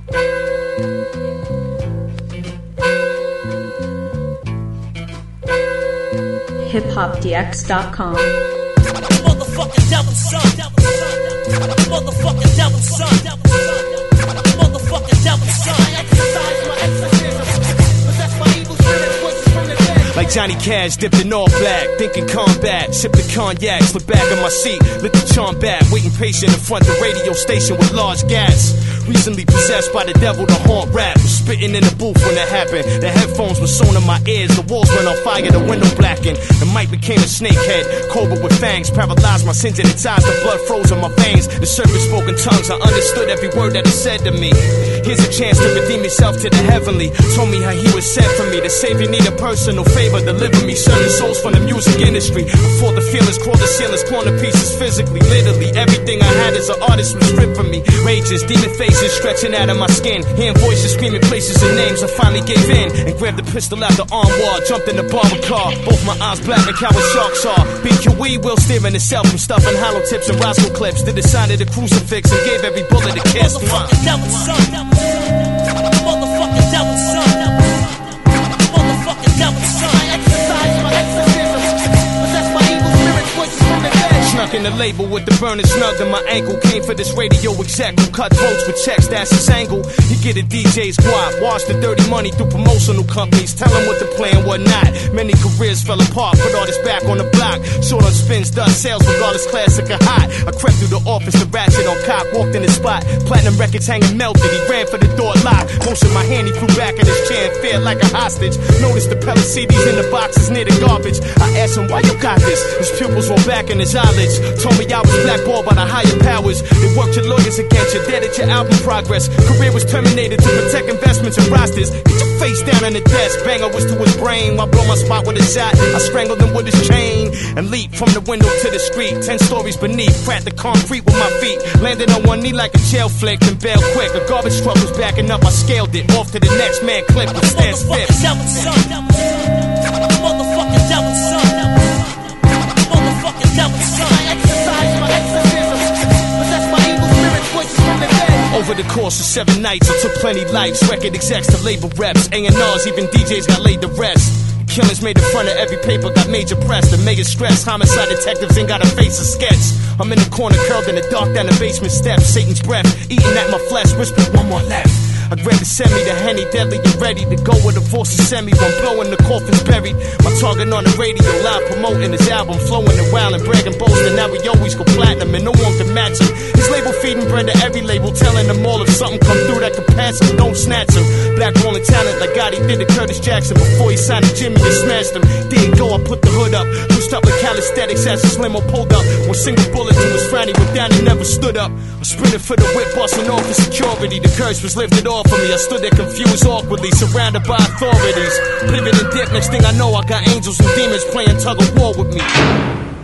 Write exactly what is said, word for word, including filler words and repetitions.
hip hop d x dot com. Motherfucking devil's son. Motherfucking devil's son. Motherfucking devil's son. I exercise my exorcism. Possess my evil spirit, voices from the dead. Like Johnny Cash, dipped in all black, thinking combat, sipped the cognac, slid back in my seat, lit the charm back, waiting patient in front of the radio station with large gas. Recently possessed by the devil to haunt rap, was spitting in the booth when that happened. The headphones were sewn in my ears, the walls went on fire, the window blackened. The mic became a snakehead, cobra with fangs, paralyzed my sins in its eyes, the blood froze in my veins. The serpent spoke in tongues, I understood every word that it said to me. Here's a chance to redeem yourself to the heavenly. Told me how he was sent for me. The savior need a personal favor, deliver me. Serving souls from the music industry. Before the feelings crawl the ceilings, corner pieces physically, literally. Everything I had as an artist was stripped from me. Rages, demon faces stretching out of my skin. Hearing voices screaming places and names. I finally gave in and grabbed the pistol out the armoire. Jumped in the bomber car. Both my eyes black like how a sharks are. B Q E will steering itself from stuffing hollow tips and Roscoe clips. Did the sign of the crucifix and gave every bullet a kiss. Motherfucking devil's son. Motherfucking devil's son. Motherfucking devil's son. I exercise my exorcism. Possess my evil spirit, voices from the dead. Snuck in the label with the burner snug in my ankle. Came for this radio exec who cut votes with checks, that's his angle. He get a D J's guap, wash the dirty money through promotional companies. Tell him what to play and what not. Many careers fell apart, put all this back on the block. Short on spins, dust sales, regardless classic or hot. I crept through the office, the ratchet on cock, walked in his spot. Platinum records hanging melted, he ran for the door locked. Motioned my hand, he flew back in his chair and fared like a hostage. Noticed the pellet C Ds in the boxes near the garbage. I asked him, why you got this? His pupils rolled back in his eyelids. Told me I was blackballed by the higher powers. They worked your lawyers against you, dead at your album progress. Career was terminated to protect investments and rosters. Get your face down on the desk. Banger was to his brain. While blow my spot with a shot, I strangled him with his chain and leaped from the window to the street. Ten stories beneath, cracked the concrete with my feet. Landed on one knee like a jail flick and bailed quick. A garbage truck was backing up, I scaled it. Off to the next man, clip with Stan Smith. Motherfucking devil's son. Motherfucking devil's son. Motherfucking devil's son. I exercise my exorcism. Possess my evil spirit, voices from the dead. Over the course of seven nights, I took plenty lives. Record execs to label reps, A and R's, even D Js got laid to rest. Killings made the front of every paper, got major press. The mega stress, homicide detectives ain't got a face of sketch. I'm in the corner, curled in the dark down the basement steps. Satan's breath, eating at my flesh, whispered one more left. I grabbed the semi, the Henny, deadly and ready to go where the forces send me. When blowing, the coffin's buried. My target on the radio, live promoting his album, flowing and wild and bragging, boasting. Now we always go platinum and no one can match him. His label feeding bread to every label, telling them all if something come through that can pass him, don't snatch him. Black rolling talent like Gotti did to Curtis Jackson before he signed to Jimmy and smashed him. Didn't go, I put the hood up, pushed up with calisthenics as his limo pulled up. One single bullet to his franny, went down, he never stood up. I sprinted for the whip, busting off for security. The curse was lifted off of me. I stood there confused, awkwardly, surrounded by authorities. Pivot and dip, next thing I know, I got angels and demons playing tug of war with me.